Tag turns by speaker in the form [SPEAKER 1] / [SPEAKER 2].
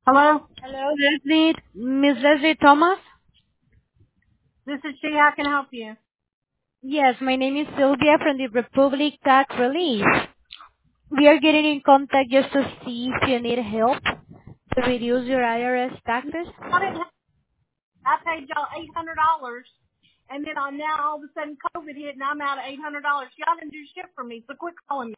[SPEAKER 1] Hello,
[SPEAKER 2] Hello, Leslie. Miss Leslie Thomas?
[SPEAKER 1] this is she. How can I help you?
[SPEAKER 2] Yes, my name is Sylvia from the Republic Tax Relief. We are getting in contact just to see if you need help to reduce your IRS taxes.
[SPEAKER 1] I didn't. I paid y'all $800, and then now all of a sudden COVID hit, and I'm out of $800. Y'all didn't do shit for me, so quit calling me.